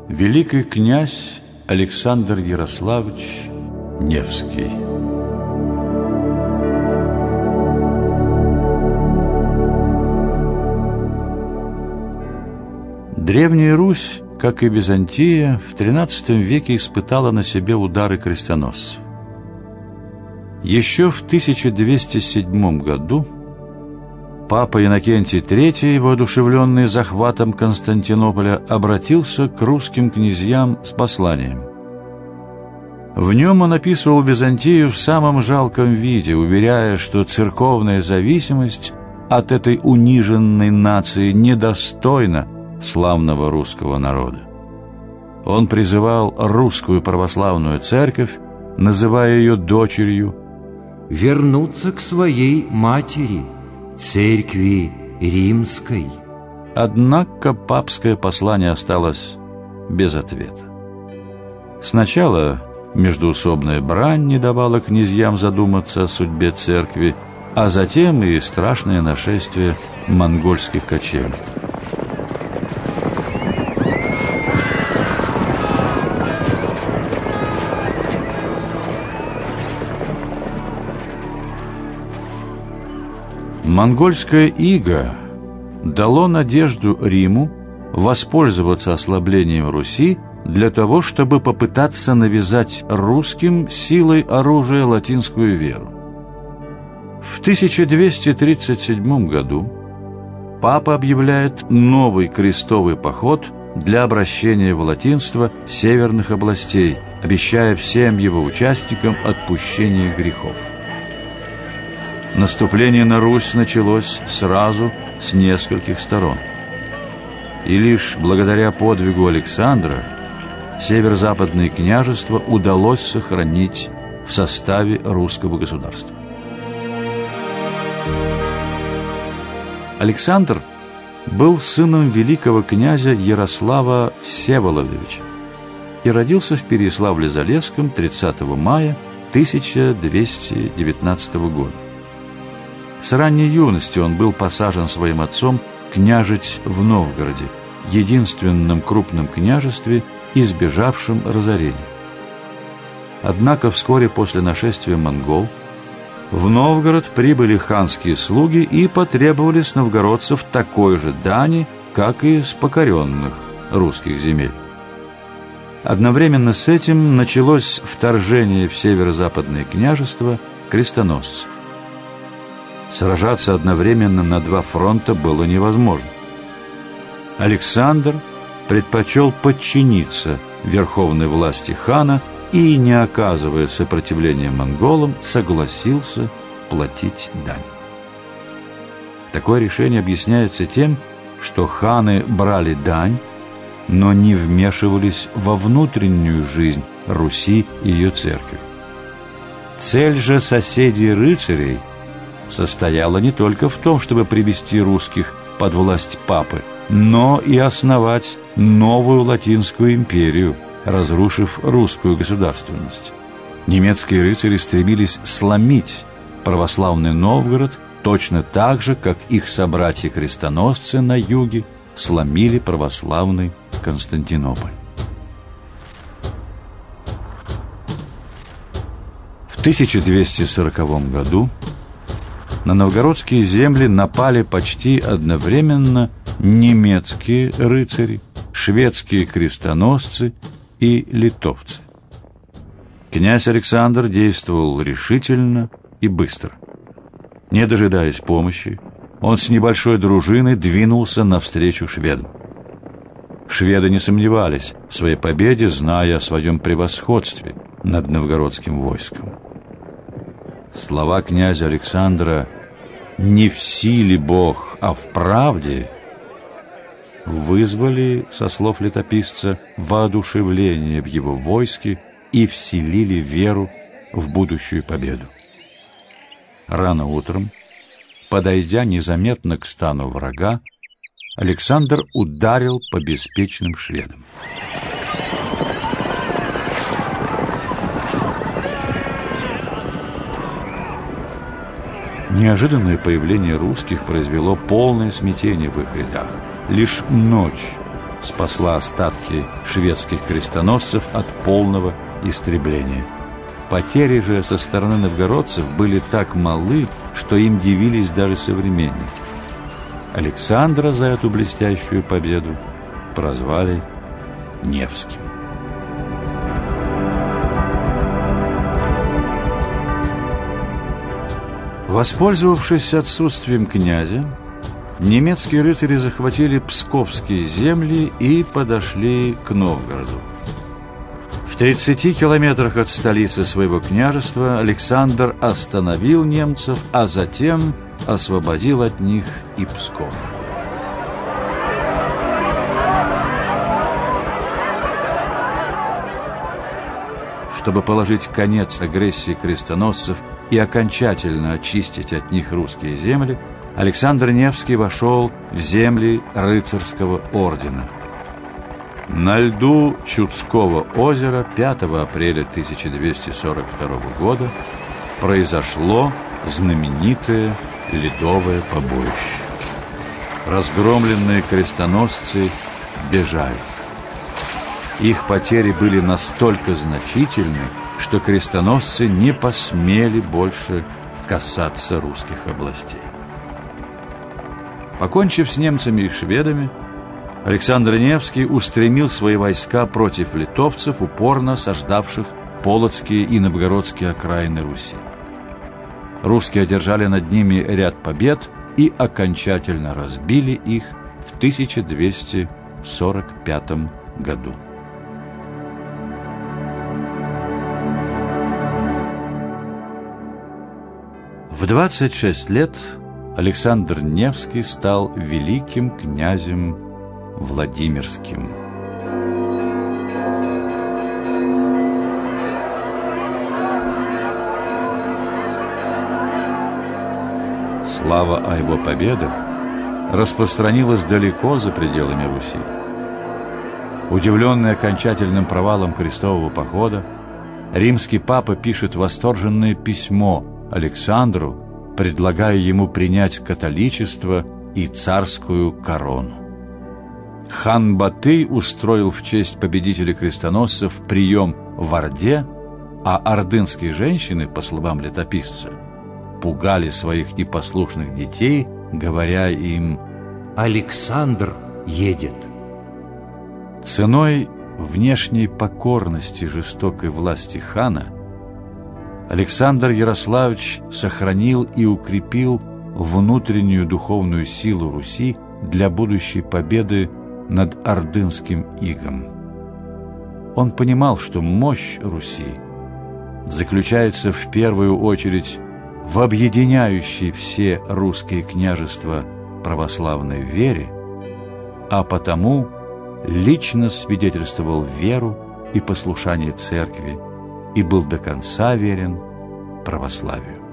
Великий князь Александр Ярославич Невский. Древняя Русь, как и Византия, в XIII веке испытала на себе удары крестоносцев. Еще в 1207 году папа Иннокентий III, воодушевленный захватом Константинополя, обратился к русским князьям с посланием. В нем он описывал Византию в самом жалком виде, уверяя, что церковная зависимость от этой униженной нации недостойна славного русского народа. Он призывал русскую православную церковь, называя ее дочерью, вернуться к своей матери, церкви римской. Однако папское послание осталось без ответа. Сначала междоусобная брань не давала князьям задуматься о судьбе церкви, а затем и страшное нашествие монгольских кочевников. Монгольское иго дало надежду Риму воспользоваться ослаблением Руси для того, чтобы попытаться навязать русским силой оружия латинскую веру. В 1237 году папа объявляет новый крестовый поход для обращения в латинство северных областей, обещая всем его участникам отпущение грехов. Наступление на Русь началось сразу с нескольких сторон. И лишь благодаря подвигу Александра северо-западные княжества удалось сохранить в составе русского государства. Александр был сыном великого князя Ярослава Всеволодовича и родился в Переяславле-Залесском 30 мая 1219 года. С ранней юности он был посажен своим отцом княжить в Новгороде, единственном крупном княжестве, избежавшем разорения. Однако вскоре после нашествия монгол в Новгород прибыли ханские слуги и потребовали с новгородцев такой же дани, как и с покоренных русских земель. Одновременно с этим началось вторжение в северо-западные княжества крестоносцев. Сражаться одновременно на два фронта было невозможно. Александр предпочел подчиниться верховной власти хана и, не оказывая сопротивления монголам, согласился платить дань. Такое решение объясняется тем, что ханы брали дань, но не вмешивались во внутреннюю жизнь Руси и ее церкви. Цель же соседей-рыцарей состояла не только в том, чтобы привести русских под власть папы, но и основать новую Латинскую империю, разрушив русскую государственность. Немецкие рыцари стремились сломить православный Новгород точно так же, как их собратья-крестоносцы на юге сломили православный Константинополь. В 1240 году на новгородские земли напали почти одновременно немецкие рыцари, шведские крестоносцы и литовцы. Князь Александр действовал решительно и быстро. Не дожидаясь помощи, он с небольшой дружиной двинулся навстречу шведам. Шведы не сомневались в своей победе, зная о своем превосходстве над новгородским войском. Слова князя Александра «не в силе Бог, а в правде» вызвали, со слов летописца, воодушевление в его войске и вселили веру в будущую победу. Рано утром, подойдя незаметно к стану врага, Александр ударил по беспечным шведам. Неожиданное появление русских произвело полное смятение в их рядах. Лишь ночь спасла остатки шведских крестоносцев от полного истребления. Потери же со стороны новгородцев были так малы, что им дивились даже современники. Александра за эту блестящую победу прозвали Невским. Воспользовавшись отсутствием князя, немецкие рыцари захватили псковские земли и подошли к Новгороду. В 30 километрах от столицы своего княжества Александр остановил немцев, а затем освободил от них и Псков. Чтобы положить конец агрессии крестоносцев и окончательно очистить от них русские земли, Александр Невский вошел в земли рыцарского ордена. На льду Чудского озера 5 апреля 1242 года произошло знаменитое ледовое побоище. Разгромленные крестоносцы бежали. Их потери были настолько значительны, что крестоносцы не посмели больше касаться русских областей. Покончив с немцами и шведами, Александр Невский устремил свои войска против литовцев, упорно осаждавших полоцкие и новгородские окраины Руси. Русские одержали над ними ряд побед и окончательно разбили их в 1245 году. В 26 лет Александр Невский стал великим князем Владимирским. Слава о его победах распространилась далеко за пределами Руси. Удивленный окончательным провалом крестового похода, римский папа пишет восторженное письмо Александру, предлагая ему принять католичество и царскую корону. Хан Батый устроил в честь победителя крестоносцев прием в Орде, а ордынские женщины, по словам летописца, пугали своих непослушных детей, говоря им: «Александр едет». Ценой внешней покорности жестокой власти хана Александр Ярославич сохранил и укрепил внутреннюю духовную силу Руси для будущей победы над ордынским игом. Он понимал, что мощь Руси заключается в первую очередь в объединяющей все русские княжества православной вере, а потому лично свидетельствовал веру и послушание церкви и был до конца верен православию.